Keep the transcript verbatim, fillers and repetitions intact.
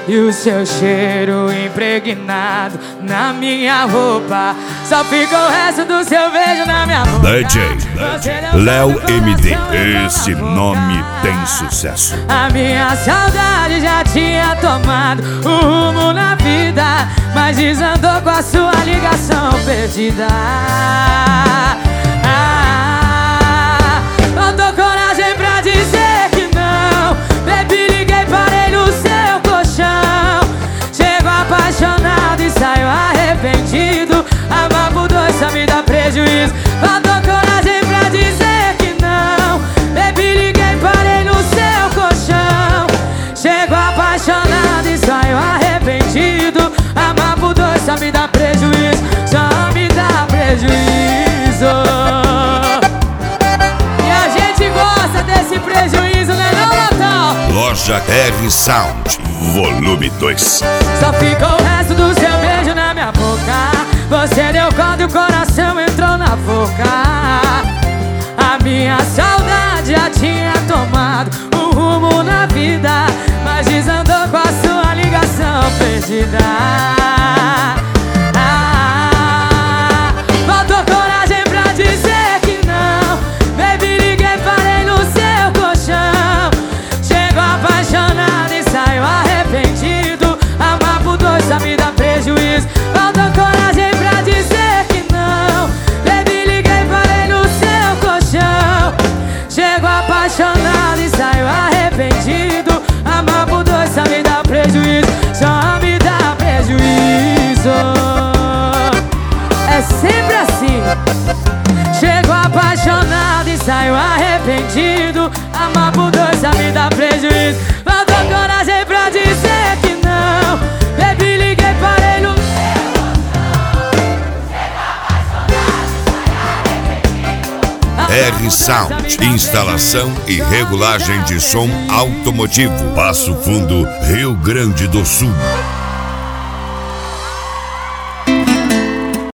e o seu cheiro impregnado na minha roupa. Só fica o resto do seu beijo na minha boca. D J Léo M D, esse nome tem sucesso. A minha saudade já tinha tomado o rumo na vida, mas desandou com a sua ligação perdida. Ah, faltou coragem pra dizer que não. Baby, liguei, parei no seu colchão. Chego apaixonado e saio arrependido. Amar por dois só me dá prejuízo. Faltou coragem pra dizer que não. Baby, liguei, parei no seu colchão. Chego apaixonado e saio arrependido. Amar por dois só me dá prejuízo. Só me dá prejuízo. E a gente gosta desse prejuízo, né não, Natal? Loja R Sound, volume dois. Só ficou o resto do seu beijo na minha boca. Você deu conta e o coração entrou na boca. A minha saudade já tinha tomado um rumo na vida, mas desandou com a sua ligação perdida. Ah, faltou coragem pra dizer que não. Baby, liguei, parei no seu colchão. Chego apaixonado e saio arrependido. Amar por dois só me dá prejuízo. Faltou coragem pra dizer que não. Baby, liguei, parei no seu colchão. Chego apaixonado e saio arrependido. Amar por dois só me dá prejuízo. Só me dá prejuízo. É sempre assim. Chego apaixonado e saio arrependido. Amar por dois só me dá prejuízo. Faltou coragem pra dizer que não. Baby, liguei, parei no R Sound, instalação e regulagem de som automotivo. Passo Fundo, Rio Grande do Sul.